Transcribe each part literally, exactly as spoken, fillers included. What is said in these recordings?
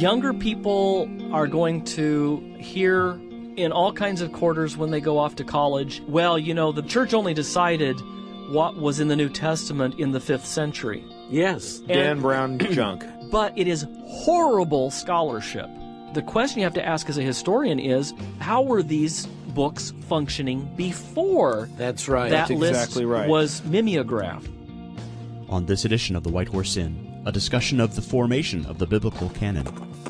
younger people are going to hear in all kinds of quarters when they go off to college, well, you know, the church only decided what was in the New Testament in the fifth century. Yes. Dan Brown junk. But it is horrible scholarship. The question you have to ask as a historian is, how were these books functioning before That's right. that That's list exactly right. was mimeographed? On this edition of The White Horse Inn, a discussion of the formation of the biblical canon.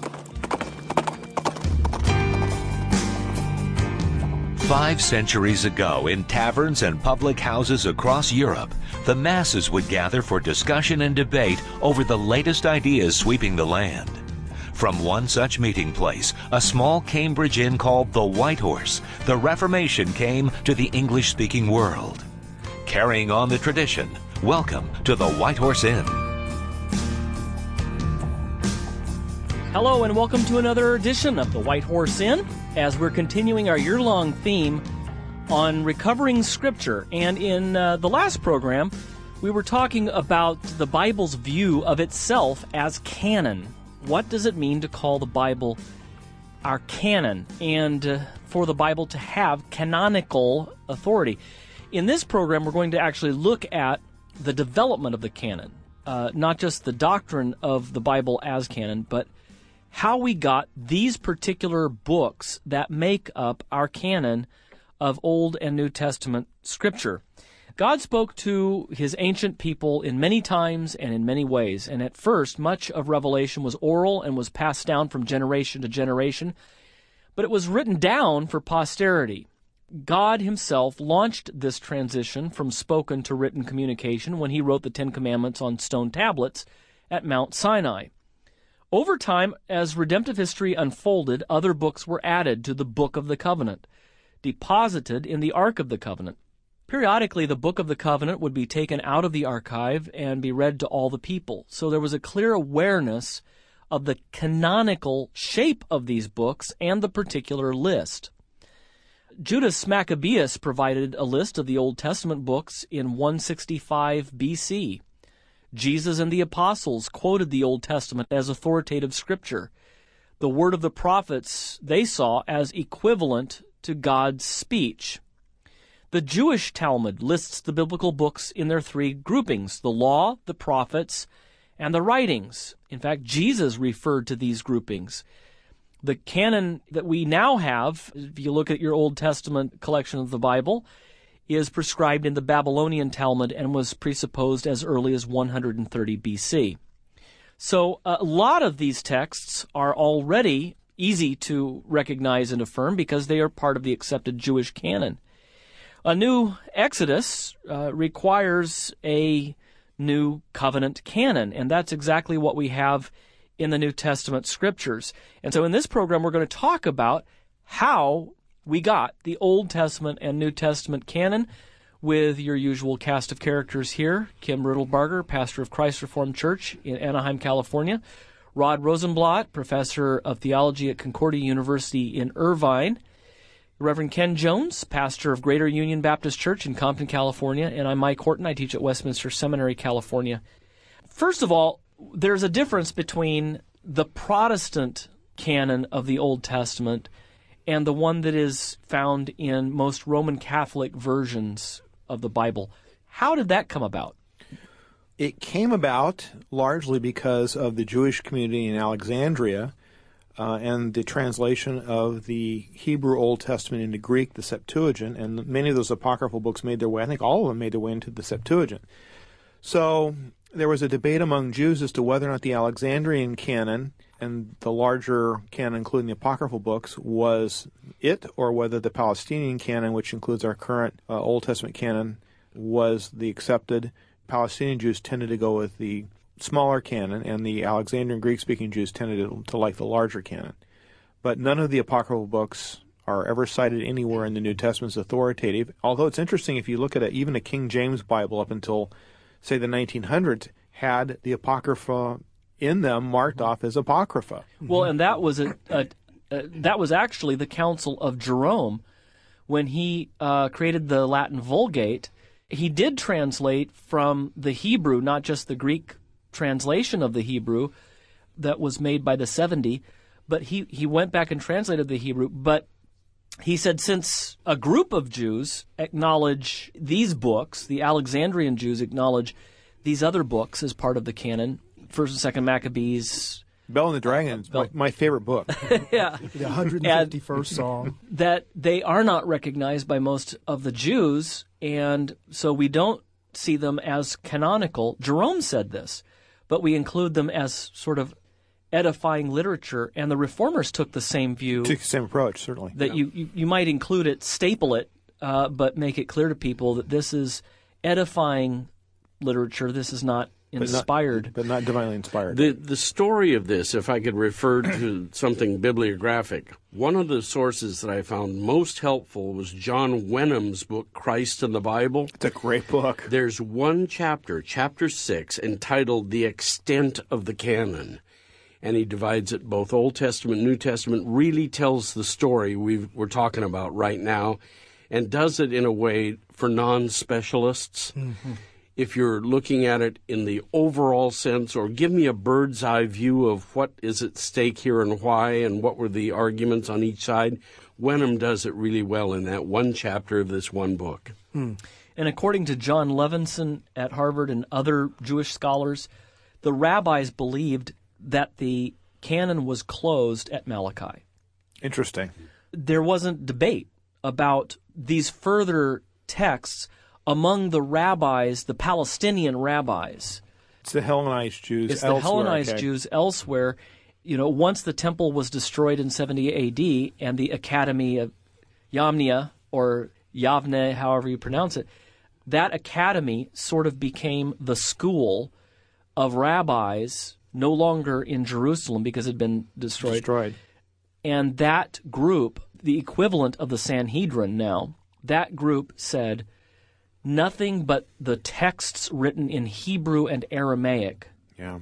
Five centuries ago, in taverns and public houses across Europe, the masses would gather for discussion and debate over the latest ideas sweeping the land. From one such meeting place, a small Cambridge inn called the White Horse, the Reformation came to the English-speaking world. Carrying on the tradition, welcome to the White Horse Inn. Hello and welcome to another edition of the White Horse Inn, as we're continuing our year-long theme on recovering Scripture. And in uh, the last program, we were talking about the Bible's view of itself as canon. What does it mean to call the Bible our canon, and uh, for the Bible to have canonical authority? In this program, we're going to actually look at the development of the canon, uh, not just the doctrine of the Bible as canon, but how we got these particular books that make up our canon of Old and New Testament Scripture. God spoke to his ancient people in many times and in many ways, and at first much of Revelation was oral and was passed down from generation to generation, but it was written down for posterity. God himself launched this transition from spoken to written communication when he wrote the Ten Commandments on stone tablets at Mount Sinai. Over time, as redemptive history unfolded, other books were added to the Book of the Covenant, deposited in the Ark of the Covenant. Periodically, the Book of the Covenant would be taken out of the archive and be read to all the people. So there was a clear awareness of the canonical shape of these books and the particular list. Judas Maccabeus provided a list of the Old Testament books in one sixty-five B C. Jesus and the apostles quoted the Old Testament as authoritative scripture. The word of the prophets they saw as equivalent to God's speech. The Jewish Talmud lists the biblical books in their three groupings: the law, the prophets, and the writings. In fact, Jesus referred to these groupings. The canon that we now have, if you look at your Old Testament collection of the Bible, is prescribed in the Babylonian Talmud and was presupposed as early as one hundred thirty B C. So a lot of these texts are already easy to recognize and affirm because they are part of the accepted Jewish canon. A new Exodus uh, requires a new covenant canon, and that's exactly what we have in the New Testament Scriptures. And so in this program, we're going to talk about how we got the Old Testament and New Testament canon with your usual cast of characters here: Kim Riddlebarger, pastor of Christ Reformed Church in Anaheim, California; Rod Rosenblatt, professor of theology at Concordia University in Irvine; Reverend Ken Jones, pastor of Greater Union Baptist Church in Compton, California; and I'm Mike Horton. I teach at Westminster Seminary, California. First of all, there's a difference between the Protestant canon of the Old Testament and the one that is found in most Roman Catholic versions of the Bible. How did that come about? It came about largely because of the Jewish community in Alexandria uh, and the translation of the Hebrew Old Testament into Greek, the Septuagint, and many of those apocryphal books made their way, I think all of them made their way into the Septuagint. So there was a debate among Jews as to whether or not the Alexandrian canon and the larger canon, including the apocryphal books, was it, or whether the Palestinian canon, which includes our current uh, Old Testament canon, was the accepted. Palestinian Jews tended to go with the smaller canon, and the Alexandrian Greek-speaking Jews tended to, to like the larger canon. But none of the apocryphal books are ever cited anywhere in the New Testament as authoritative, although it's interesting if you look at it, even a King James Bible up until, say, the nineteen hundreds had the Apocrypha in them marked off as Apocrypha. Well, and that was a, a, a that was actually the counsel of Jerome when he uh, created the Latin Vulgate. He did translate from the Hebrew, not just the Greek translation of the Hebrew, that was made by the seventy, but he, he went back and translated the Hebrew. But he said since a group of Jews acknowledge these books, the Alexandrian Jews acknowledge these other books as part of the canon, First and Second Maccabees, Bell and the Dragon is my, my favorite book. yeah, the one hundred fifty-first Psalm. That they are not recognized by most of the Jews, and so we don't see them as canonical. Jerome said this, but we include them as sort of edifying literature, and the Reformers took the same view. Took the same approach, certainly. That yeah. you, you, you might include it, staple it, uh, but make it clear to people that this is edifying literature. This is not inspired. But not, but not divinely inspired. The, the story of this, if I could refer to something bibliographic, one of the sources that I found most helpful was John Wenham's book, Christ and the Bible. It's a great book. There's one chapter, chapter six, entitled The Extent of the Canon. And he divides it both Old Testament, New Testament, really tells the story we've, we're talking about right now, and does it in a way for non-specialists. Mm-hmm. If you're looking at it in the overall sense, or give me a bird's eye view of what is at stake here and why, and what were the arguments on each side, Wenham does it really well in that one chapter of this one book. Hmm. And according to John Levinson at Harvard and other Jewish scholars, the rabbis believed that the canon was closed at Malachi. Interesting. There wasn't debate about these further texts among the rabbis, the Palestinian rabbis. It's the Hellenized Jews it's elsewhere. It's the Hellenized okay. Jews elsewhere. You know, once the temple was destroyed in seventy A D and the Academy of Yamnia, or Yavne, however you pronounce it, that academy sort of became the school of rabbis, no longer in Jerusalem because it had been destroyed. Destroyed. And that group, the equivalent of the Sanhedrin now, that group said nothing but the texts written in Hebrew and Aramaic yeah.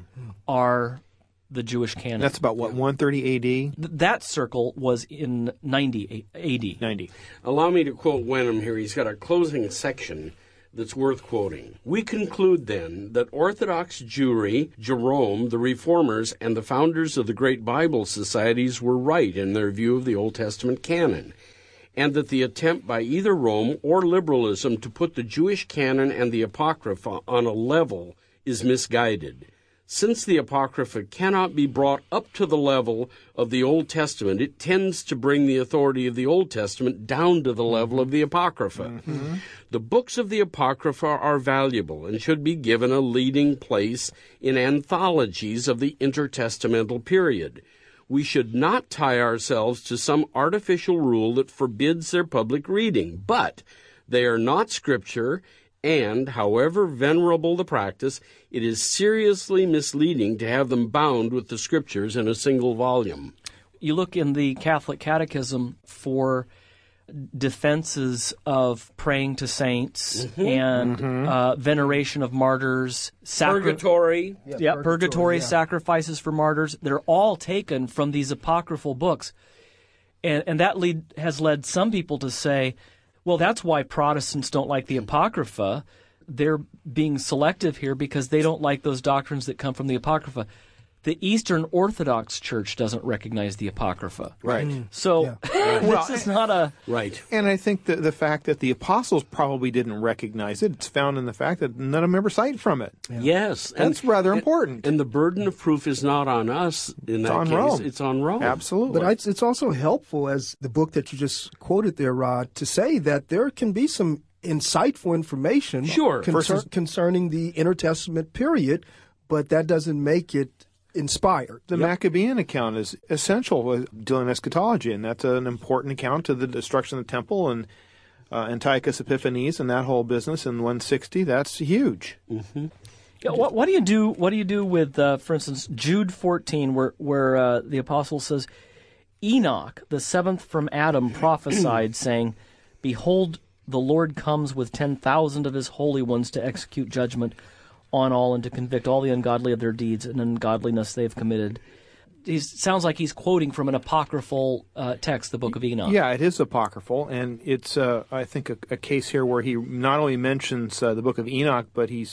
are the Jewish canon. That's about, what, one thirty A D? Th- that circle was in ninety A D. ninety. Allow me to quote Wenham here. He's got a closing section that's worth quoting. We conclude, then, that Orthodox Jewry, Jerome, the Reformers, and the founders of the great Bible societies were right in their view of the Old Testament canon, and that the attempt by either Rome or liberalism to put the Jewish canon and the Apocrypha on a level is misguided. Since the Apocrypha cannot be brought up to the level of the Old Testament, it tends to bring the authority of the Old Testament down to the level of the Apocrypha. Mm-hmm. The books of the Apocrypha are valuable and should be given a leading place in anthologies of the intertestamental period. We should not tie ourselves to some artificial rule that forbids their public reading, but they are not Scripture, and, however venerable the practice, it is seriously misleading to have them bound with the Scriptures in a single volume. You look in the Catholic Catechism for defenses of praying to saints mm-hmm. and mm-hmm. Uh, veneration of martyrs, sacri- purgatory, yeah, yeah purgatory, purgatory yeah. sacrifices for martyrs. They're all taken from these apocryphal books, and and that lead has led some people to say, well, that's why Protestants don't like the Apocrypha. They're being selective here because they don't like those doctrines that come from the Apocrypha. The Eastern Orthodox Church doesn't recognize the Apocrypha. Right. Mm. So yeah. this well, is not a... Right. And I think that the fact that the apostles probably didn't recognize it, it's found in the fact that none of them ever cite from it. Yeah. Yes. That's and, rather important. And the burden of proof is not on us in it's that on case. Rome. It's on Rome. Absolutely. But it's also helpful, as the book that you just quoted there, Rod, to say that there can be some insightful information sure. concern, Versus, concerning the intertestament period, but that doesn't make it inspired. The yep. Maccabean account is essential with dealing with eschatology, and that's an important account to the destruction of the temple and uh, Antiochus Epiphanes and that whole business in one sixty. That's huge. Mm-hmm. Yeah, what, what do you do? What do you do with, uh, for instance, Jude fourteen, where where uh, the apostle says, Enoch, the seventh from Adam, prophesied, saying, "Behold, the Lord comes with ten thousand of his holy ones to execute judgment on all and to convict all the ungodly of their deeds and ungodliness they have committed." He sounds like he's quoting from an apocryphal uh, text, the Book of Enoch. Yeah, it is apocryphal, and it's, uh, I think, a, a case here where he not only mentions uh, the Book of Enoch, but he's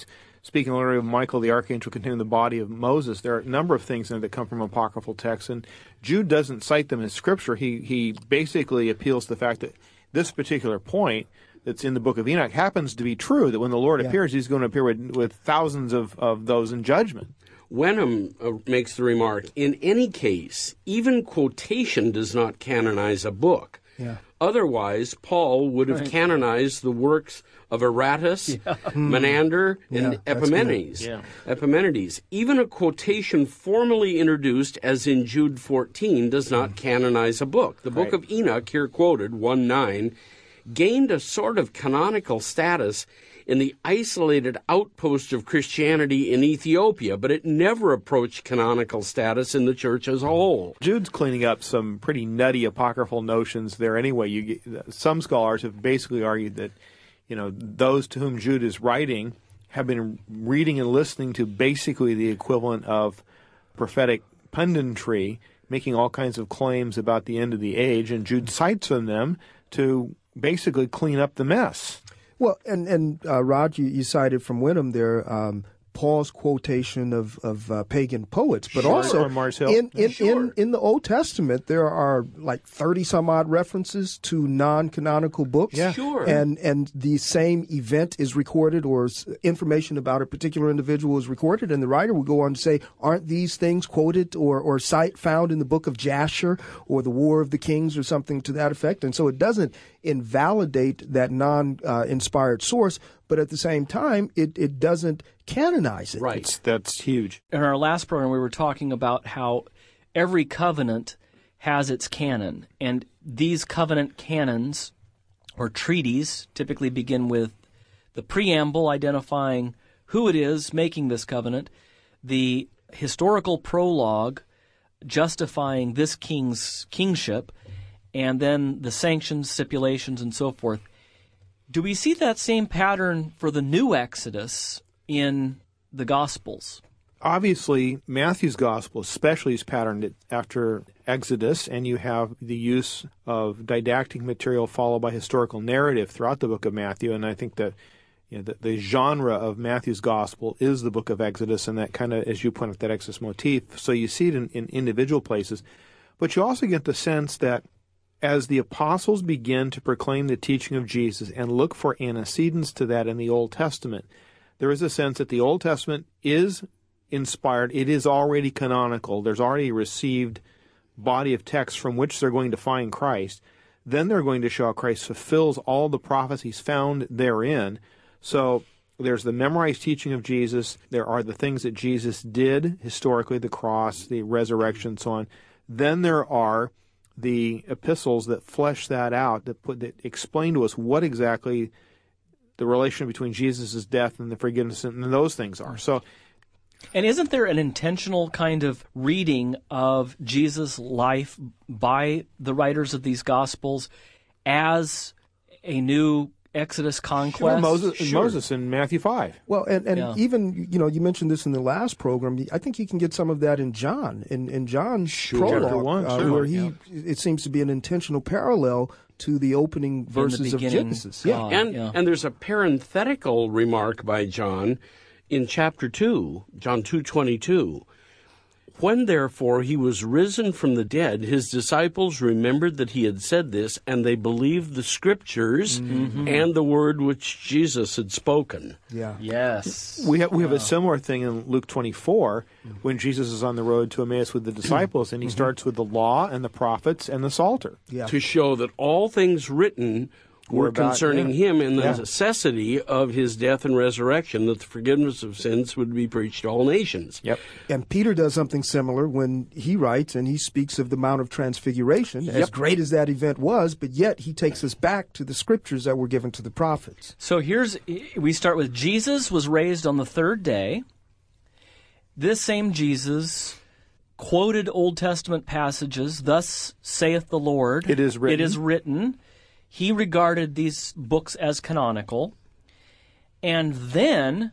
speaking literally of Michael the archangel containing the body of Moses. There are a number of things in it that come from apocryphal texts, and Jude doesn't cite them as scripture. He he basically appeals to the fact that this particular point that's in the book of Enoch happens to be true, that when the Lord yeah. appears, he's going to appear with, with thousands of, of those in judgment. Wenham uh, makes the remark, in any case, even quotation does not canonize a book. Yeah. Otherwise, Paul would have right. canonized the works of Aratus, yeah. Menander, and yeah, Epimenides. Yeah. Epimenides. Even a quotation formally introduced, as in Jude fourteen, does not canonize a book. The book right. of Enoch, here quoted, one nine, gained a sort of canonical status in the isolated outpost of Christianity in Ethiopia, but it never approached canonical status in the church as a whole. Jude's cleaning up some pretty nutty apocryphal notions there anyway. You get, some scholars have basically argued that, you know, those to whom Jude is writing have been reading and listening to basically the equivalent of prophetic punditry, making all kinds of claims about the end of the age, and Jude cites on them to basically clean up the mess. Well, and, and uh, Rod, you, you cited from Wenham there um, Paul's quotation of, of uh, pagan poets, but Sure. also Or Mars Hill. in, in, Sure. in, in the Old Testament, there are like thirty-some-odd references to non-canonical books. Yeah. Sure. And, and the same event is recorded, or s- information about a particular individual is recorded, and the writer will go on to say, aren't these things quoted or, or cite, found in the book of Jasher or the War of the Kings or something to that effect? And so it doesn't invalidate that non-inspired uh, source, but at the same time, it, it doesn't canonize it. Right. It's, that's huge. In our last program, we were talking about how every covenant has its canon, and these covenant canons or treaties typically begin with the preamble identifying who it is making this covenant, the historical prologue justifying this king's kingship, and then the sanctions, stipulations, and so forth. Do we see that same pattern for the new Exodus in the Gospels? Obviously, Matthew's Gospel especially is patterned after Exodus, and you have the use of didactic material followed by historical narrative throughout the book of Matthew, and I think that you know, the, the genre of Matthew's Gospel is the book of Exodus, and that kind of, as you point out, that Exodus motif. So you see it in, in individual places, but you also get the sense that as the apostles begin to proclaim the teaching of Jesus and look for antecedents to that in the Old Testament, there is a sense that the Old Testament is inspired. It is already canonical. There's already a received body of text from which they're going to find Christ. Then they're going to show how Christ fulfills all the prophecies found therein. So there's the memorized teaching of Jesus. There are the things that Jesus did historically, the cross, the resurrection, and so on. Then there are the epistles that flesh that out, that put that explain to us what exactly the relation between Jesus' death and the forgiveness and those things are. So, and isn't there an intentional kind of reading of Jesus' life by the writers of these Gospels as a new Exodus conquest? Sure, Moses, Sure. Moses in Matthew five. Well, and, and Yeah. even, you know, you mentioned this in the last program. I think you can get some of that in John, in, in John's prologue, Chapter one, uh, sure. where he, Yeah. it seems to be an intentional parallel to the opening verses of beginning, Genesis. uh, And yeah. and there's a parenthetical remark by John in chapter two, John two twenty-two. When therefore he was risen from the dead, his disciples remembered that he had said this, and they believed the scriptures Mm-hmm. and the word which Jesus had spoken. Yeah. Yes. We have we have a similar thing in Luke twenty-four when Jesus is on the road to Emmaus with the disciples, and he starts with the law and the prophets and the Psalter. Yeah. To show that all things written were Were about- concerning yeah. him and the Yeah. necessity of his death and resurrection, that the forgiveness of sins would be preached to all nations. Yep. And Peter does something similar when he writes and he speaks of the Mount of Transfiguration, as Yep. great as that event was, but yet he takes us back to the scriptures that were given to the prophets. So here's, we start with Jesus was raised on the third day. This same Jesus quoted Old Testament passages, thus saith the Lord. It is written. It is written. He regarded these books as canonical. And then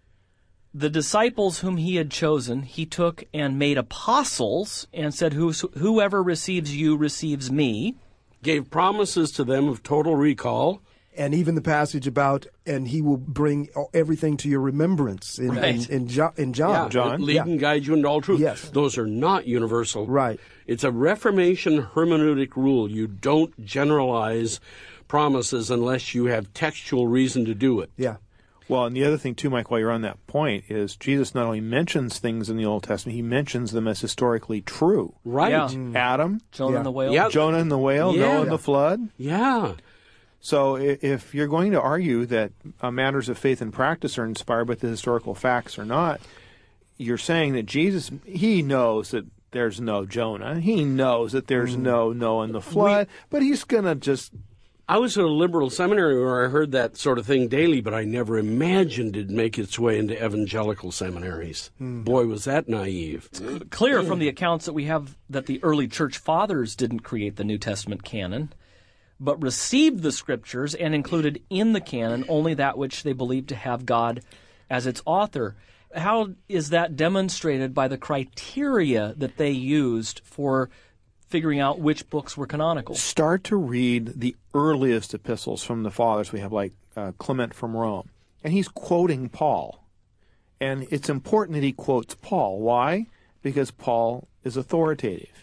the disciples whom he had chosen, he took and made apostles and said, Who's, whoever receives you receives me. Gave promises to them of total recall. And even the passage about, and he will bring everything to your remembrance in, Right. in, in, Jo- in John. Yeah, John? lead Yeah. and guide you into all truth. Yes. Those are not universal. Right. It's a Reformation hermeneutic rule. You don't generalize promises unless you have textual reason to do it. Yeah. Well, and the other thing, too, Mike, while you're on that point, is Jesus not only mentions things in the Old Testament, he mentions them as historically true. Right. Yeah. Adam, Jonah Yeah. and the whale. Yeah. Jonah and the whale, Yeah. Noah and the flood. Yeah. So i- if you're going to argue that uh, matters of faith and practice are inspired by the historical facts or not, you're saying that Jesus, he knows that there's no Jonah. He knows that there's no Noah and the flood, but he's going to just... I was at a liberal seminary where I heard that sort of thing daily, but I never imagined it'd make its way into evangelical seminaries. Boy, was that naive. Clear from the accounts that we have that the early church fathers didn't create the New Testament canon, but received the scriptures and included in the canon only that which they believed to have God as its author. How is that demonstrated by the criteria that they used for figuring out which books were canonical? Start to read the earliest epistles from the fathers. We have like uh, Clement from Rome, and he's quoting Paul. And it's important that he quotes Paul. Why? Because Paul is authoritative.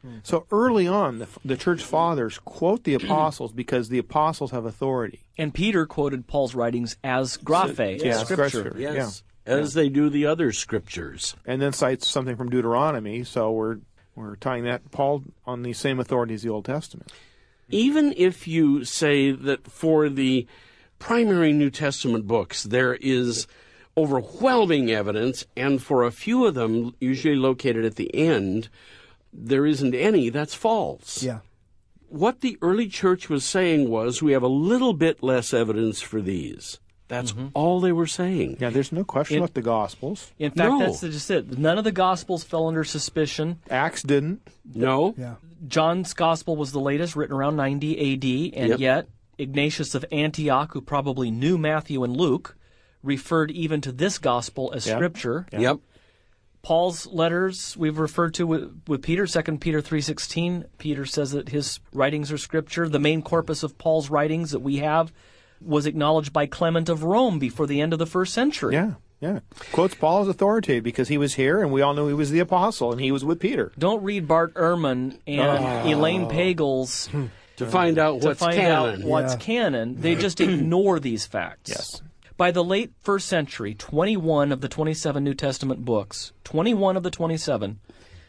So early on, the, the church fathers quote the apostles because the apostles have authority. And Peter quoted Paul's writings as graphe, Yeah, as scripture. scripture. Yes. Yeah. As they do the other scriptures. And then cites something from Deuteronomy, so we're we're tying that Paul on the same authority as the Old Testament. Even if you say that for the primary New Testament books there is overwhelming evidence, and for a few of them, usually located at the end, there isn't any, that's false. Yeah. What the early church was saying was, we have a little bit less evidence for these. That's all they were saying. Yeah, there's no question It- about the Gospels. In fact, No. that's just it. None of the Gospels fell under suspicion. Acts didn't. No? Yeah. John's Gospel was the latest, written around ninety A D, and Yep. yet Ignatius of Antioch, who probably knew Matthew and Luke, referred even to this Gospel as Yeah. Scripture. Yep. Paul's letters we've referred to with, with Peter, Second Peter three sixteen. Peter says that his writings are Scripture. The main corpus of Paul's writings that we have was acknowledged by Clement of Rome before the end of the first century. Yeah, yeah. Quotes Paul as authoritative because he was here and we all knew he was the apostle and he was with Peter. Don't read Bart Ehrman and Elaine Pagels To find out to what's find canon. out what's Yeah. canon. They just ignore these facts. Yes. By the late first century, twenty-one of the twenty-seven New Testament books, twenty-one of the twenty-seven,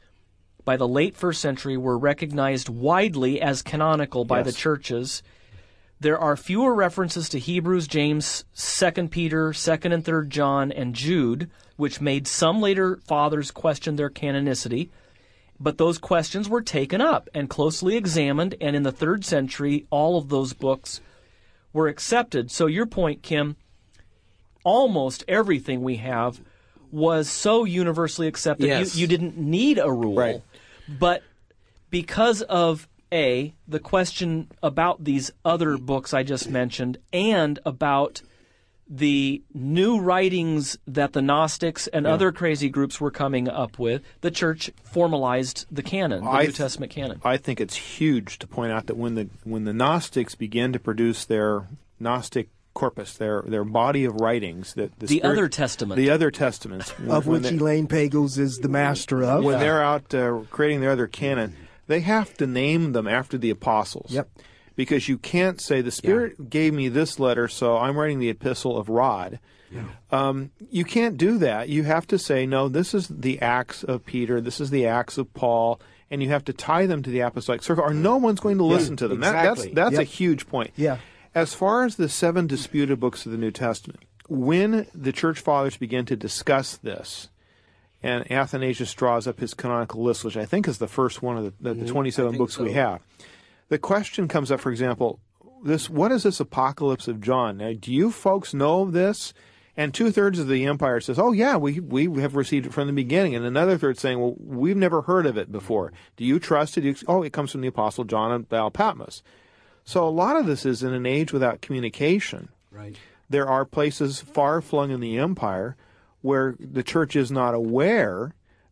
by the late first century were recognized widely as canonical by Yes. the churches. There are fewer references to Hebrews, James, Second Peter, Second and Third John, and Jude, which made some later fathers question their canonicity. But those questions were taken up and closely examined, and in the third century, all of those books were accepted. So your point, Kim, almost everything we have was so universally accepted, Yes. you, you didn't need a rule. Right. But because of, A, the question about these other books I just mentioned, and about the new writings that the Gnostics and other crazy groups were coming up with, the church formalized the canon, the I New th- Testament canon. I think it's huge to point out that when the when the Gnostics began to produce their Gnostic corpus, their their body of writings, that the, The Spirit- other testament. the other testaments, when- Of when which they- Elaine Pagels is the master of. when they're out uh, creating their other canon, they have to name them after the apostles. Yep. Because you can't say, the Spirit gave me this letter, so I'm writing the epistle of Rod. Um, you can't do that. You have to say, no, this is the Acts of Peter, this is the Acts of Paul, and you have to tie them to the apostolic circle, or no one's going to listen to them. That, exactly. that's that's a Yep. huge point. Yeah. As far as the seven disputed books of the New Testament, when the church fathers began to discuss this, and Athanasius draws up his canonical list, which I think is the first one of the, the, the twenty-seven think books so. we have, the question comes up, for example, this: what is this Apocalypse of John? Now, do you folks know of this? And two-thirds of the empire says, oh, yeah, we we have received it from the beginning. And another third saying, well, we've never heard of it before. Do you trust it? Do you, oh, it comes from the Apostle John and Baal Patmos. So a lot of this is in an age without communication. Right. There are places far flung in the empire where the church is not aware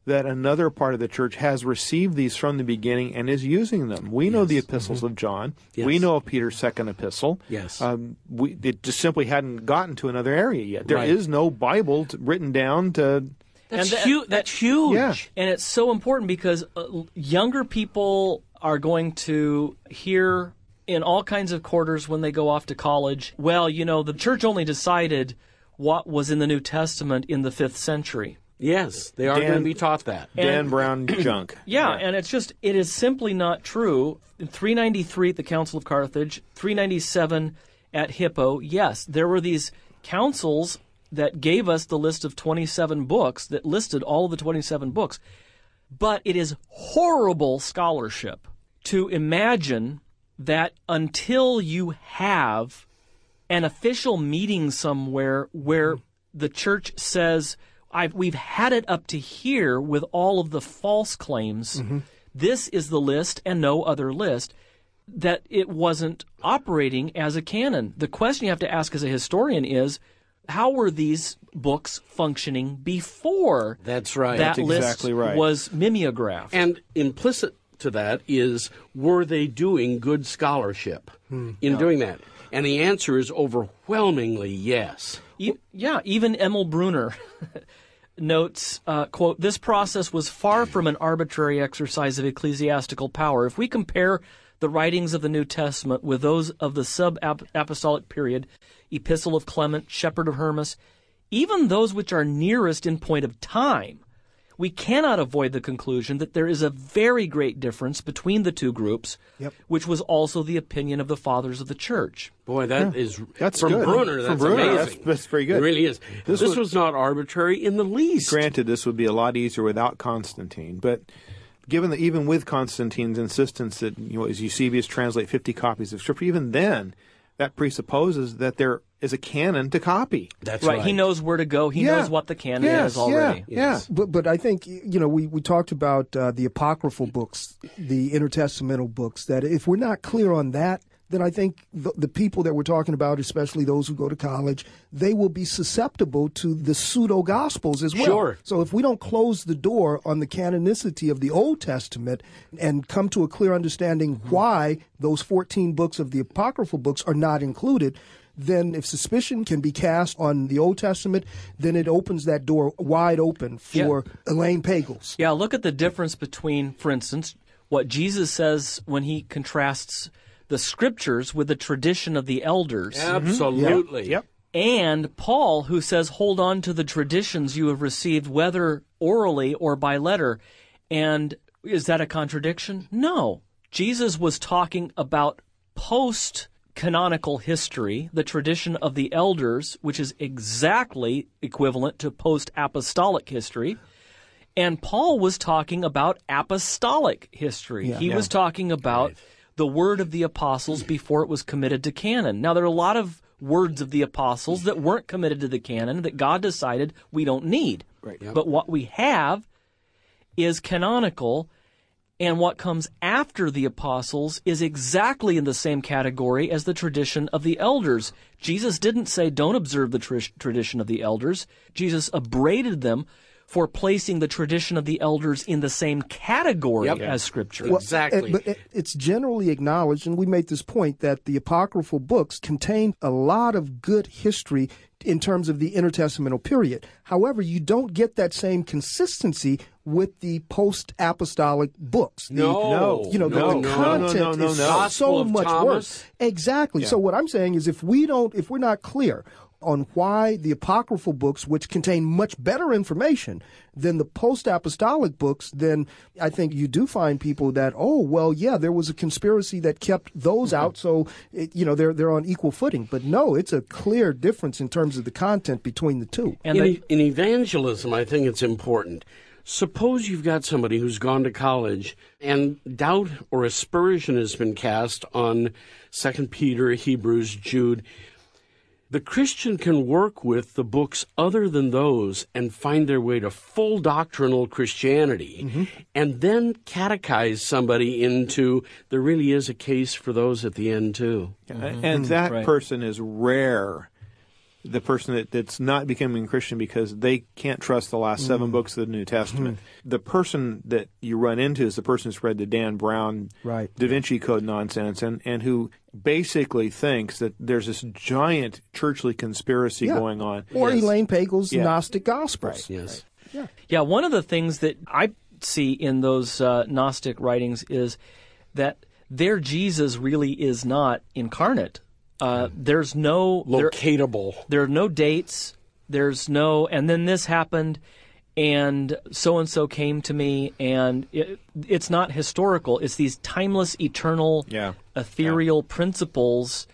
that another part of the church has received these from the beginning and is using them. We know Yes. the epistles mm-hmm. of John. Yes. We know of Peter's second epistle. Yes. Um, we, it just simply hadn't gotten to another area yet. There Right. is no Bible to, written down to... That's, and that, hu- that's huge. Yeah. And it's so important because uh, younger people are going to hear in all kinds of quarters when they go off to college, well, you know, the church only decided what was in the New Testament in the fifth century. Yes, they are Dan- going to be taught that. Dan And- Brown junk. Yeah, and it's just, it is simply not true. In three ninety-three at the Council of Carthage, three ninety-seven at Hippo, yes, there were these councils that gave us the list of twenty-seven books that listed all of the twenty-seven books. But it is horrible scholarship to imagine that until you have an official meeting somewhere where the church says, I've, we've had it up to here with all of the false claims. Mm-hmm. This is the list and no other list, that it wasn't operating as a canon. The question you have to ask as a historian is, how were these books functioning before That's right. that That's list exactly right. was mimeographed? And implicit to that is, were they doing good scholarship Hmm. in doing that? And the answer is overwhelmingly yes. E- yeah, even Emil Brunner notes, uh, quote, this process was far from an arbitrary exercise of ecclesiastical power. If we compare the writings of the New Testament with those of the sub-apostolic period, Epistle of Clement, Shepherd of Hermas, even those which are nearest in point of time, we cannot avoid the conclusion that there is a very great difference between the two groups, Yep. which was also the opinion of the fathers of the church. Boy, that is That's from good. Brunner. From That's Brunner, amazing. that's- that's very good. It really is. This This, was- was, not arbitrary in the least. Granted, this would be a lot easier without Constantine, but given that even with Constantine's insistence that, you know, as Eusebius translate fifty copies of Scripture, even then, that presupposes that there is a canon to copy. That's right. right. He knows where to go. He Yeah. knows what the canon Yes, is already. Yeah, Yes. But but I think, you know, we, we talked about uh, the apocryphal books, the intertestamental books, that if we're not clear on that, then I think the, the people that we're talking about, especially those who go to college, they will be susceptible to the pseudo-gospels as well. Sure. So if we don't close the door on the canonicity of the Old Testament and come to a clear understanding why those fourteen books of the apocryphal books are not included, then if suspicion can be cast on the Old Testament, then it opens that door wide open for Elaine Pagels. Yeah, look at the difference between, for instance, what Jesus says when he contrasts the Scriptures with the tradition of the elders, Absolutely. Yep. and Paul, who says, hold on to the traditions you have received, whether orally or by letter. And is that a contradiction? No. Jesus was talking about post-canonical history, the tradition of the elders, which is exactly equivalent to post-apostolic history. And Paul was talking about apostolic history. Yeah. he Yeah. was talking about the word of the apostles before it was committed to canon. Now, there are a lot of words of the apostles that weren't committed to the canon that God decided we don't need. Right. Yep. But what we have is canonical, and what comes after the apostles is exactly in the same category as the tradition of the elders. Jesus didn't say, don't observe the tr- tradition of the elders. Jesus upbraided them for placing the tradition of the elders in the same category Yep. as Scripture. Well, Exactly. uh, but it- it's generally acknowledged, and we made this point, that the apocryphal books contain a lot of good history in terms of the intertestamental period. However, you don't get that same consistency with the post-apostolic books. The, No. you know, No, the, the no, content no, no, no, is no. so Gospel of much Thomas. worse. Exactly. So what I'm saying is, if we don't, if we're not clear on why the apocryphal books, which contain much better information than the post-apostolic books, then I think you do find people that, oh, well, yeah, there was a conspiracy that kept those out, so, it, you know, they're they're on equal footing. But no, it's a clear difference in terms of the content between the two. And in, they, in evangelism, I think it's important. Suppose you've got somebody who's gone to college and doubt or aspersion has been cast on Second Peter, Hebrews, Jude. The Christian can work with the books other than those and find their way to full doctrinal Christianity, mm-hmm. and then catechize somebody into there really is a case for those at the end, too. Mm-hmm. And that Right. person is rare. the person that, that's not becoming a Christian because they can't trust the last seven mm. books of the New Testament. Mm. The person that you run into is the person who's read the Dan Brown right. Da Vinci Code nonsense and, and who basically thinks that there's this giant churchly conspiracy yeah. going on. Or yes. Elaine Pagels' yeah. Gnostic Gospels. Right. Yes. Right. Yeah. Yeah, one of the things that I see in those uh, Gnostic writings is that their Jesus really is not incarnate. Uh, there's no locatable. There, there are no dates. There's no, and then this happened, and so and so came to me, and it, it's not historical. It's these timeless, eternal, yeah. ethereal yeah. principles.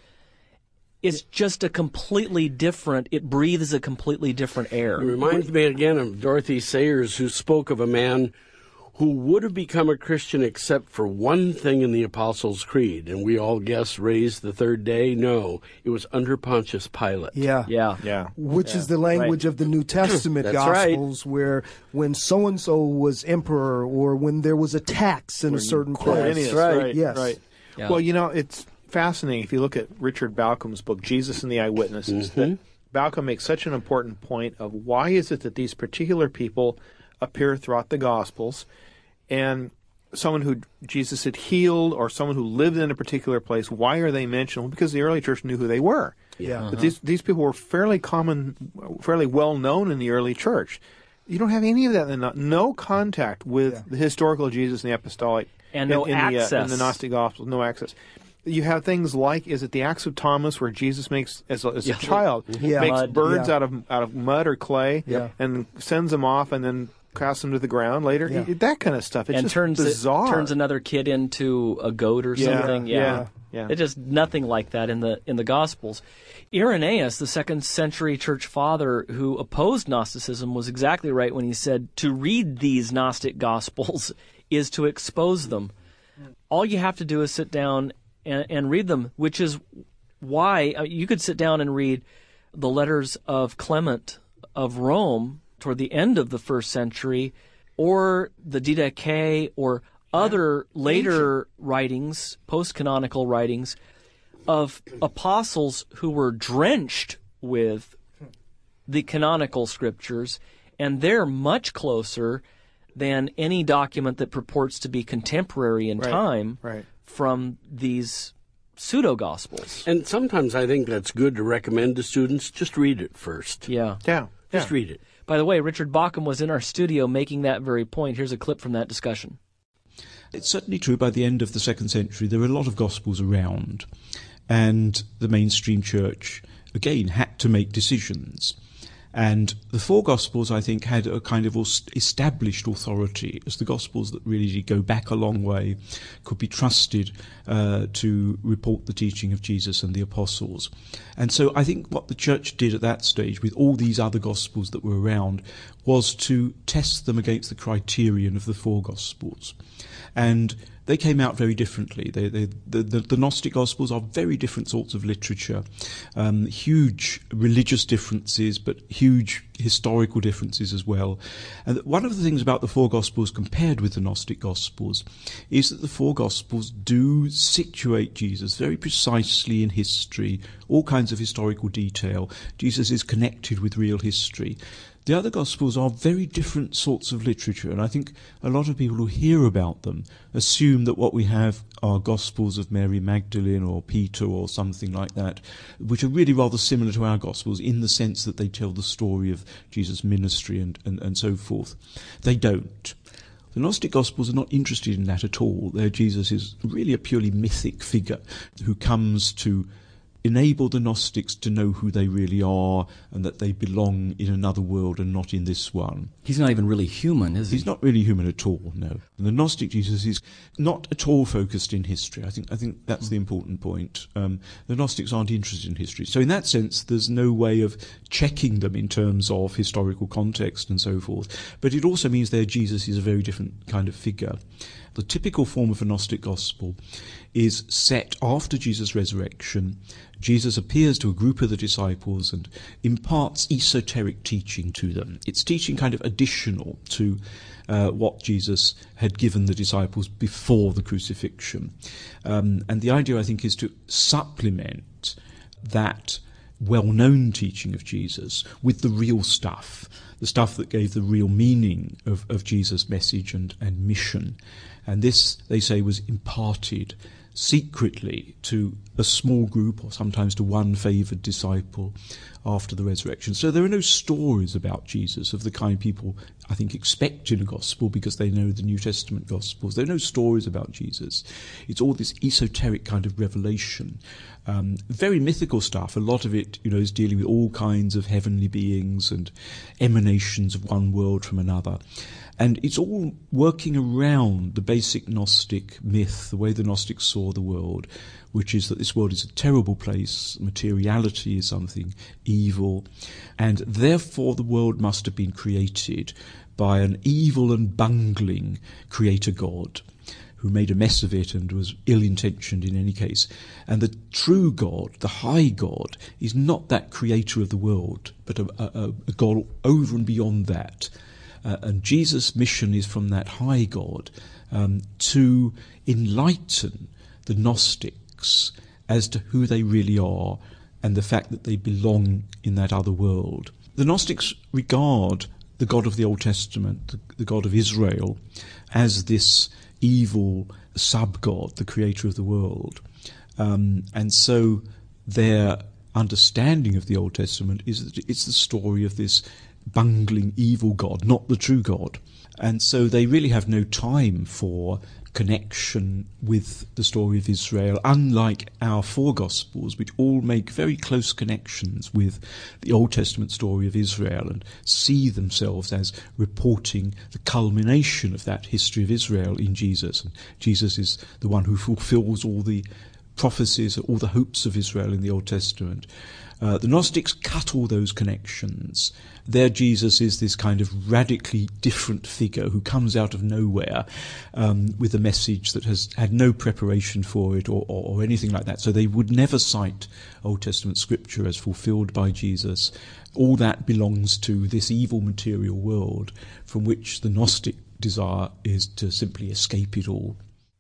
It's just a completely different. It breathes a completely different air. It reminds me again of Dorothy Sayers, who spoke of a man who would have become a Christian except for one thing in the Apostles' Creed, and we all guess raised the third day. No, it was under Pontius Pilate. Yeah. Yeah. Yeah. Which yeah. is the language right. of the New Testament That's Gospels, right. where when so-and-so was emperor or when there was a tax in Or a certain place. Quirinius, right. right. Yes. Right. Yeah. Well, you know, it's fascinating if you look at Richard Balcomb's book, Jesus and the Eyewitnesses, mm-hmm. that Balcomb makes such an important point of why is it that these particular people appear throughout the Gospels, and someone who Jesus had healed or someone who lived in a particular place, why are they mentioned? Well, because the early church knew who they were. Yeah. But Uh-huh. these these people were fairly common, fairly well known in the early church. You don't have any of that. In the, no contact with Yeah. the historical Jesus and the apostolic, And no in, in access. The, uh, in the Gnostic Gospels, no access. You have things like, is it the Acts of Thomas, where Jesus makes, as a, as Yeah. a child, Yeah. makes Mud. birds Yeah. out of out of mud or clay, Yeah. and sends them off, and then casts them to the ground later. Yeah. It- that kind of stuff. It's and just turns bizarre. It, turns another kid into a goat or Yeah, something. yeah, yeah. It's just nothing like that in the in the Gospels. Irenaeus, the second century church father who opposed Gnosticism, was exactly right when he said to read these Gnostic Gospels is to expose them. All you have to do is sit down and, and read them, which is why uh, you could sit down and read the letters of Clement of Rome toward the end of the first century, or the Didache, or other later writings, post-canonical writings, of apostles who were drenched with the canonical scriptures, and they're much closer than any document that purports to be contemporary in Right, time right. from these pseudo-gospels. And sometimes I think that's good to recommend to students. Just read it first. Yeah. Yeah, Just yeah. read it. By the way, Richard Bauckham was in our studio making that very point. Here's a clip from that discussion. It's certainly true by the end of the second century there were a lot of Gospels around, and the mainstream church, again, had to make decisions. And the four Gospels, I think, had a kind of established authority as the Gospels that really did go back a long way, could be trusted uh, to report the teaching of Jesus and the apostles. And so I think what the church did at that stage with all these other Gospels that were around was to test them against the criterion of the four Gospels. And they came out very differently. They, they, the, the, the Gnostic Gospels are very different sorts of literature, um, huge religious differences, but huge historical differences as well. And one of the things about the four Gospels compared with the Gnostic Gospels is that the four Gospels do situate Jesus very precisely in history, all kinds of historical detail. Jesus is connected with real history. The other Gospels are very different sorts of literature, and I think a lot of people who hear about them assume that what we have are Gospels of Mary Magdalene or Peter or something like that, which are really rather similar to our Gospels in the sense that they tell the story of Jesus' ministry and, and, and so forth. They don't. The Gnostic Gospels are not interested in that at all. There Jesus is really a purely mythic figure who comes to enable the Gnostics to know who they really are and that they belong in another world and not in this one. He's not even really human, is he? He's not really human at all, no. And the Gnostic Jesus is not at all focused in history. I think I think that's the important point. Um, the Gnostics aren't interested in history. So in that sense, there's no way of checking them in terms of historical context and so forth. But it also means their Jesus is a very different kind of figure. The typical form of a Gnostic Gospel is set after Jesus' resurrection. Jesus appears to a group of the disciples and imparts esoteric teaching to them. It's teaching kind of additional to uh, what Jesus had given the disciples before the crucifixion. Um, and the idea, I think, is to supplement that well-known teaching of Jesus with the real stuff, the stuff that gave the real meaning of, of Jesus' message and, and mission. And this, they say, was imparted secretly to a small group, or sometimes to one favoured disciple after the resurrection. So there are no stories about Jesus of the kind people, I think, expect in a gospel because they know the New Testament gospels. There are no stories about Jesus. It's all this esoteric kind of revelation. Um, very mythical stuff. A lot of it, you know, is dealing with all kinds of heavenly beings and emanations of one world from another. And it's all working around the basic Gnostic myth, the way the Gnostics saw the world, which is that this world is a terrible place, materiality is something evil, and therefore the world must have been created by an evil and bungling creator God who made a mess of it and was ill-intentioned in any case. And the true God, the high God, is not that creator of the world, but a, a, a God over and beyond that. Uh, and Jesus' mission is from that high God um, to enlighten the Gnostics as to who they really are and the fact that they belong in that other world. The Gnostics regard the God of the Old Testament, the, the God of Israel, as this evil sub-God, the creator of the world. Um, and so their understanding of the Old Testament is that it's the story of this bungling evil God, not the true God. And so they really have no time for connection with the story of Israel, unlike our four Gospels, which all make very close connections with the Old Testament story of Israel and see themselves as reporting the culmination of that history of Israel in Jesus. And Jesus is the one who fulfills all the prophecies, all the hopes of Israel in the Old Testament. Uh, the Gnostics cut all those connections. Their Jesus is this kind of radically different figure who comes out of nowhere um, with a message that has had no preparation for it or, or, or anything like that. So they would never cite Old Testament scripture as fulfilled by Jesus. All that belongs to this evil material world from which the Gnostic desire is to simply escape it all.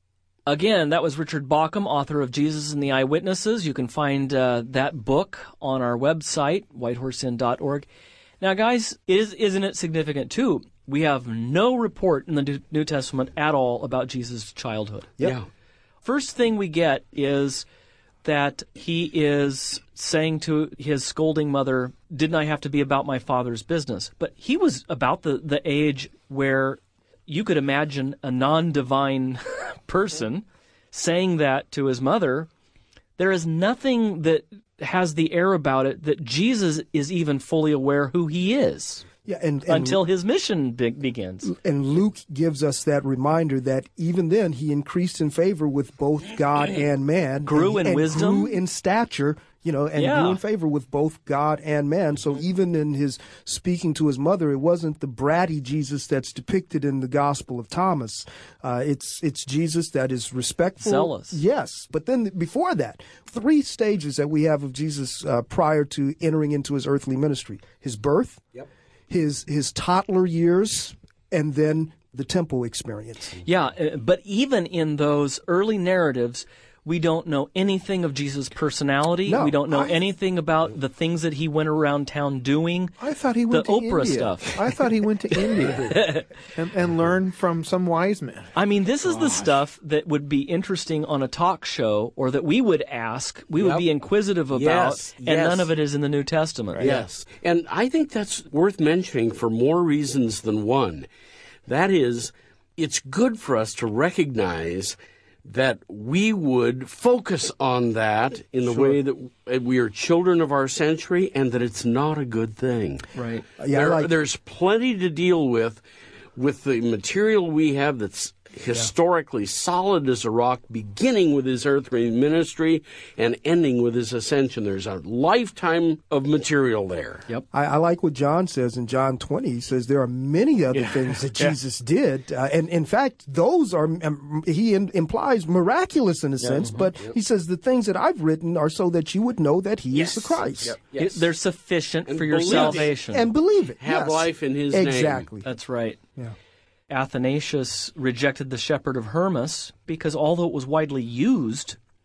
Again, that was Richard Bauckham, author of Jesus and the Eyewitnesses. You can find uh, that book on our website, white horse inn dot org. Now, guys, is, isn't it significant, too? We have no report in the New Testament at all about Jesus' childhood. Yep. Yeah. First thing we get is that he is saying to his scolding mother, didn't I have to be about my father's business? But he was about the, the age where you could imagine a non-divine person saying that to his mother. There is nothing that has the air about it that Jesus is even fully aware who he is. Yeah, and, and until his mission be- begins. And Luke gives us that reminder that even then he increased in favor with both God and man. Grew and, in and wisdom. Grew in stature, you know, and Yeah. grew in favor with both God and man. So even in his speaking to his mother, it wasn't the bratty Jesus that's depicted in the Gospel of Thomas. Uh, it's it's Jesus that is respectful. Zealous. Yes. But then before that, three stages that we have of Jesus uh, prior to entering into his earthly ministry. His birth. Yep. His his toddler years, and then the temple experience. Yeah, uh, but even in those early narratives, we don't know anything of Jesus' personality. No, we don't know I- anything about the things that he went around town doing. I thought he The went to Oprah India. stuff. I thought he went to India and, and learned from some wise men. I mean, this is the stuff that would be interesting on a talk show, or that we would ask, we would Yep. be inquisitive about, Yes, and yes. none of it is in the New Testament. Yes. And I think that's worth mentioning for more reasons than one. That is, it's good for us to recognize that we would focus on that in the way that we are children of our century, and that it's not a good thing. Right. Yeah, I There- like- there's plenty to deal with with the material we have that's historically solid as a rock, beginning with his earthly ministry and ending with his ascension. There's a lifetime of material there. Yep. I, I like what John says in John twenty. He says there are many other things that Jesus did. Uh, and in fact, those are, um, he in, implies miraculous in a sense, but he says the things that I've written are so that you would know that he Yes. is the Christ. Yep. It- Yes. they're sufficient And for your believe it. salvation. And believe it. Have yes. life in his name. Exactly. That's right. Yeah. Athanasius rejected the Shepherd of Hermas because although it was widely used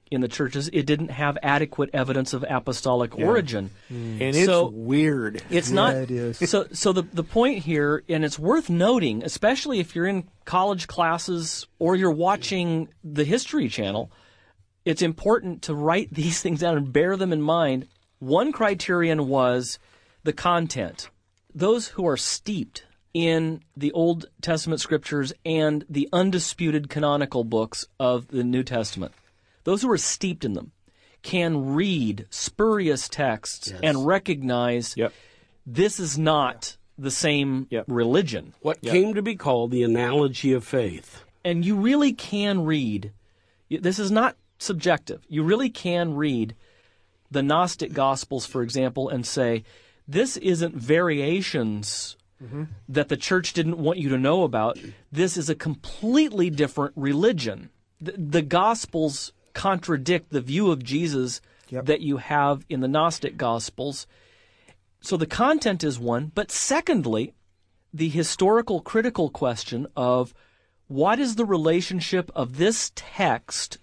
in the churches, it didn't have adequate evidence of apostolic Yeah. origin. And it's So- weird. It's Yeah, not. it is. So, so the the point here, and it's worth noting, especially if you're in college classes or you're watching the History Channel, it's important to write these things down and bear them in mind. One criterion was the content. Those who are steeped in the Old Testament scriptures and the undisputed canonical books of the New Testament, those who are steeped in them, can read spurious texts Yes. and recognize Yep. this is not the same Yep. religion. What came to be called the analogy of faith. And you really can read, this is not subjective, you really can read the Gnostic Gospels, for example, and say, this isn't variations that the church didn't want you to know about. This is a completely different religion. The, the Gospels contradict the view of Jesus Yep. that you have in the Gnostic Gospels. So the content is one, but secondly, the historical critical question of what is the relationship of this text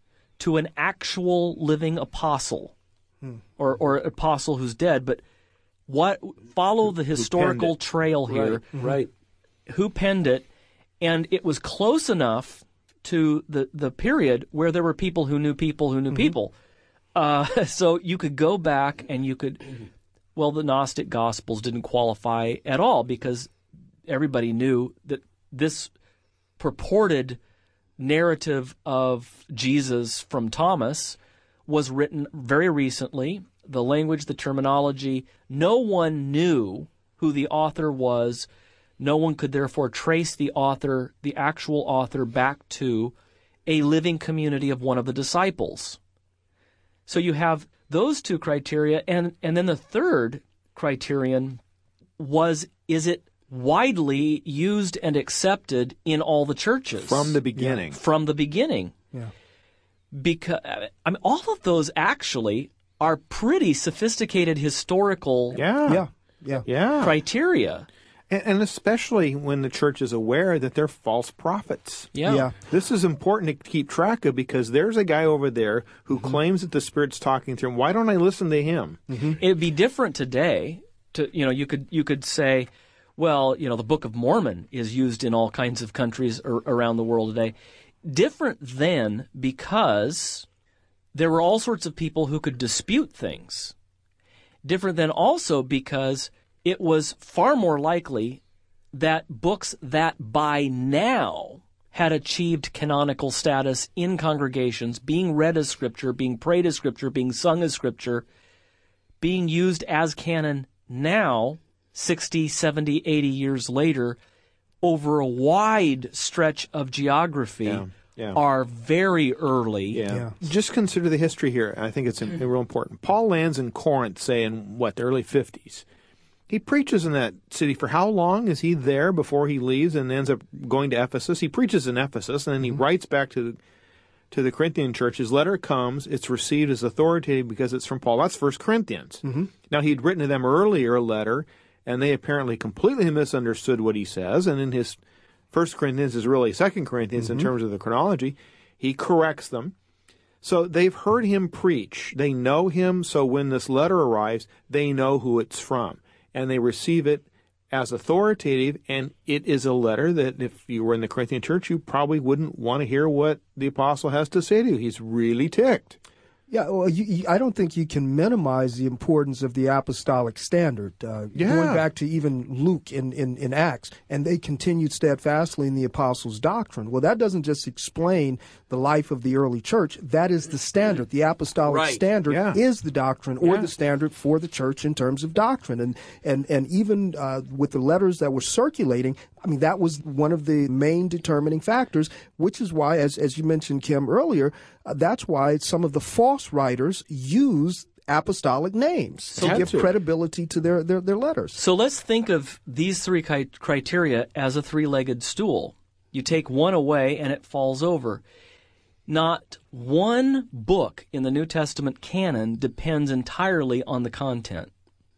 to an actual living apostle, or or apostle who's dead, but what follow the historical it. trail here, Right. who penned it, and it was close enough to the, the period where there were people who knew people who knew people. Uh, so you could go back and you could, well, the Gnostic Gospels didn't qualify at all because everybody knew that this purported narrative of Jesus from Thomas was written very recently. The language, the terminology, no one knew who the author was. No one could therefore trace the author, the actual author, back to a living community of one of the disciples. So you have those two criteria, and, and then the third criterion was, is it widely used and accepted in all the churches? From the beginning. From the beginning. Yeah. Because I mean, all of those actually are pretty sophisticated historical Yeah. Yeah. Yeah. Yeah. criteria. And, and especially when the church is aware that they're false prophets. Yeah. Yeah. This is important to keep track of because there's a guy over there who claims that the Spirit's talking through him. Why don't I listen to him? It'd be different today. To you know, you could you could say, well, you know, the Book of Mormon is used in all kinds of countries ar- around the world today. Different then because there were all sorts of people who could dispute things. Different then also because it was far more likely that books that by now had achieved canonical status in congregations, being read as Scripture, being prayed as Scripture, being sung as Scripture, being used as canon now, sixty, seventy, eighty years later, over a wide stretch of geography, Yeah, yeah. are very early. Yeah. Yeah. Just consider the history here. I think it's in, real important. Paul lands in Corinth, say, in what, the early fifties. He preaches in that city for how long is he there before he leaves and ends up going to Ephesus? He preaches in Ephesus, and then he writes back to the, to the Corinthian church. His letter comes. It's received as authoritative because it's from Paul. That's First Corinthians. Mm-hmm. Now, he'd written to them earlier a letter, and they apparently completely misunderstood what he says. And in his First Corinthians is really Second Corinthians in terms of the chronology. He corrects them. So they've heard him preach. They know him. So when this letter arrives, they know who it's from. And they receive it as authoritative, and it is a letter that if you were in the Corinthian church, you probably wouldn't want to hear what the apostle has to say to you. He's really ticked. Yeah, well, you, you, I don't think you can minimize the importance of the apostolic standard. Uh, Yeah. Going back to even Luke in, in, in Acts, and they continued steadfastly in the apostles' doctrine. Well, that doesn't just explain the life of the early church. That is the standard. The apostolic Right. standard Yeah. is the doctrine or Yeah. the standard for the church in terms of doctrine. And and and even uh, with the letters that were circulating, I mean, that was one of the main determining factors, which is why, as as you mentioned, Kim, earlier, uh, that's why some of the false writers use apostolic names to Had give to. credibility to their, their, their letters. So let's think of these three ki- criteria as a three-legged stool. You take one away and it falls over. Not one book in the New Testament canon depends entirely on the content.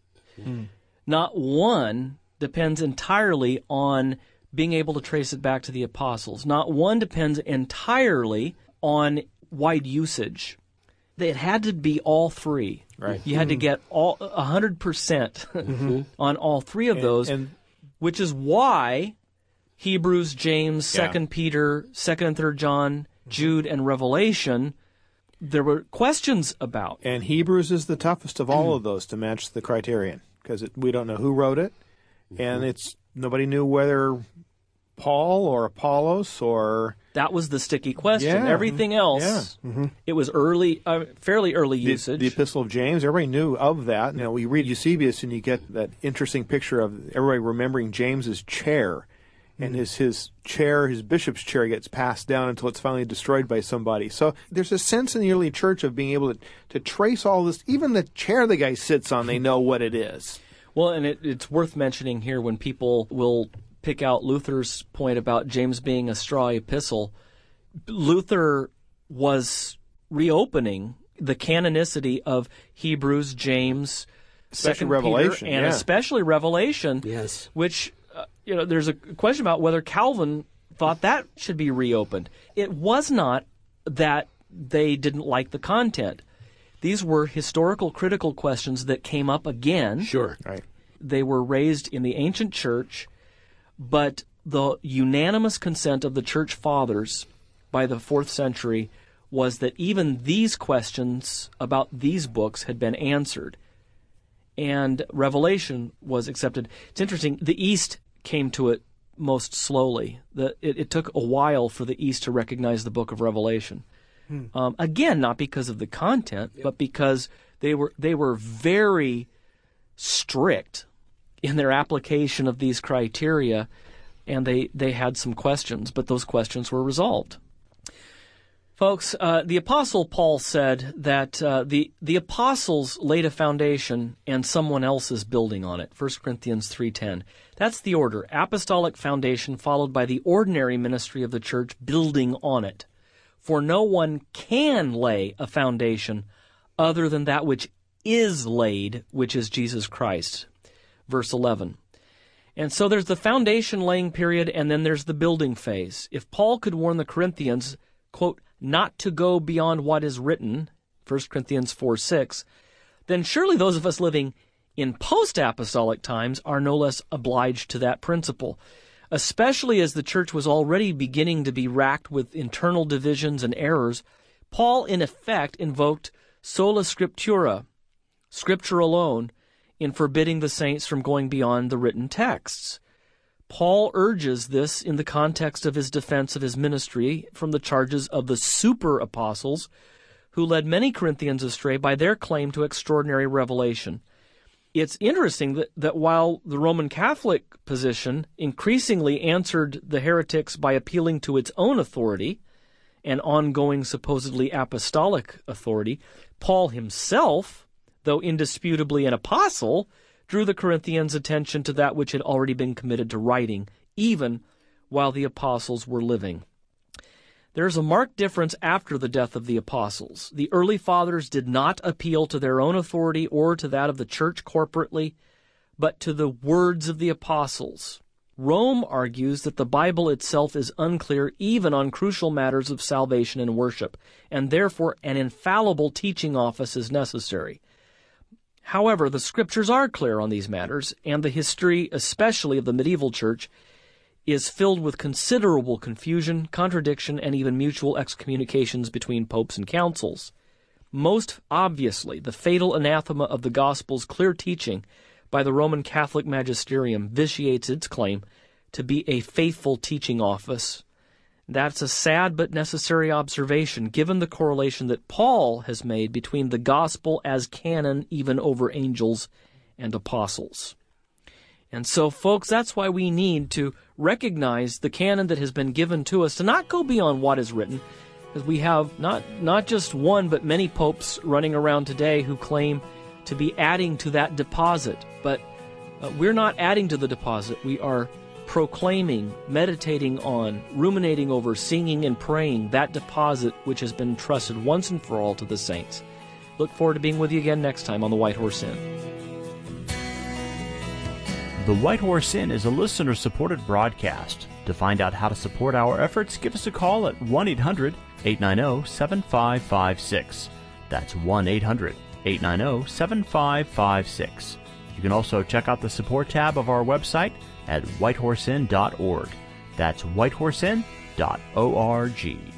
Not one depends entirely on being able to trace it back to the apostles. Not one depends entirely on wide usage. It had to be all three. Right. You had to get all one hundred percent on all three of And- those, and- which is why Hebrews, James, Yeah. Second Peter, Second and Third John, Jude, and Revelation, there were questions about. And Hebrews is the toughest of all of those to match the criterion, because we don't know who wrote it, and it's nobody knew whether Paul or Apollos or That was the sticky question. Yeah. Everything else, it was early, uh, fairly early the, usage. the Epistle of James. Everybody knew of that. You know, we read Eusebius, and you get that interesting picture of everybody remembering James's chair, and his his chair, his bishop's chair, gets passed down until it's finally destroyed by somebody. So there's a sense in the early church of being able to to trace all this. Even the chair the guy sits on, they know what it is. Well, and it, it's worth mentioning here when people will pick out Luther's point about James being a straw epistle. Luther was reopening the canonicity of Hebrews, James, Especially Second Revelation, Peter, and yeah. especially Revelation. Yes. Which, uh, you know, there's a question about whether Calvin thought that should be reopened. It was not that they didn't like the content. These were historical critical questions that came up again. Sure. Right. They were raised in the ancient church, but the unanimous consent of the church fathers by the fourth century was that even these questions about these books had been answered, and Revelation was accepted. It's interesting, the East came to it most slowly. The, it, it took a while for the East to recognize the book of Revelation. Hmm. Um, again, not because of the content, yep. but because they were they were very strict in their application of these criteria, and they, they had some questions, but those questions were resolved. Folks, uh, the Apostle Paul said that uh, the, the apostles laid a foundation and someone else is building on it, First Corinthians three ten. That's the order, apostolic foundation followed by the ordinary ministry of the church building on it. For no one can lay a foundation other than that which is laid, which is Jesus Christ. Verse eleven. And so there's the foundation laying period, and then there's the building phase. If Paul could warn the Corinthians, quote, not to go beyond what is written, First Corinthians four six, then surely those of us living in post-apostolic times are no less obliged to that principle, especially as the church was already beginning to be racked with internal divisions and errors. Paul, in effect, invoked sola scriptura, Scripture alone, in forbidding the saints from going beyond the written texts. Paul urges this in the context of his defense of his ministry from the charges of the super-apostles who led many Corinthians astray by their claim to extraordinary revelation. It's interesting that, that while the Roman Catholic position increasingly answered the heretics by appealing to its own authority and ongoing supposedly apostolic authority, Paul himself, though indisputably an apostle, drew the Corinthians' attention to that which had already been committed to writing, even while the apostles were living. There's a marked difference after the death of the apostles. The early fathers did not appeal to their own authority or to that of the church corporately, but to the words of the apostles. Rome argues that the Bible itself is unclear even on crucial matters of salvation and worship, and therefore an infallible teaching office is necessary. However, the Scriptures are clear on these matters, and the history, especially of the medieval church, is filled with considerable confusion, contradiction, and even mutual excommunications between popes and councils. Most obviously, the fatal anathema of the Gospel's clear teaching by the Roman Catholic magisterium vitiates its claim to be a faithful teaching office. That's a sad but necessary observation, given the correlation that Paul has made between the gospel as canon even over angels and apostles. And so, folks, that's why we need to recognize the canon that has been given to us, to not go beyond what is written, because we have not, not just one, but many popes running around today who claim to be adding to that deposit. But uh, we're not adding to the deposit. We are proclaiming, meditating on, ruminating over, singing and praying that deposit which has been trusted once and for all to the saints. Look forward to being with you again next time on The White Horse Inn. The White Horse Inn is a listener-supported broadcast. To find out how to support our efforts, give us a call at one eight hundred eight nine zero seven five five six. That's one eight hundred eight nine zero seven five five six. You can also check out the support tab of our website at whitehorse inn dot org. That's whitehorse inn dot org.